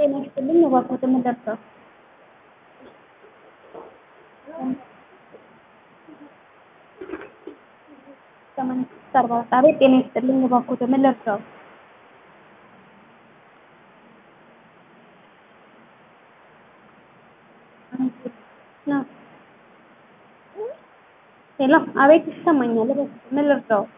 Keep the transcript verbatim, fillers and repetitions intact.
ጤና ይስጥልኝ እባክዎት ምን ልርዳዎ? ሰማንያ ስድስት አርባ አራት አቤት ጤና ይስጥልኝ እባክዎት ምን ልርዳዎ? ሄሎ አቤት ይሰማኛል እባክዎት ምን ልርዳዎ?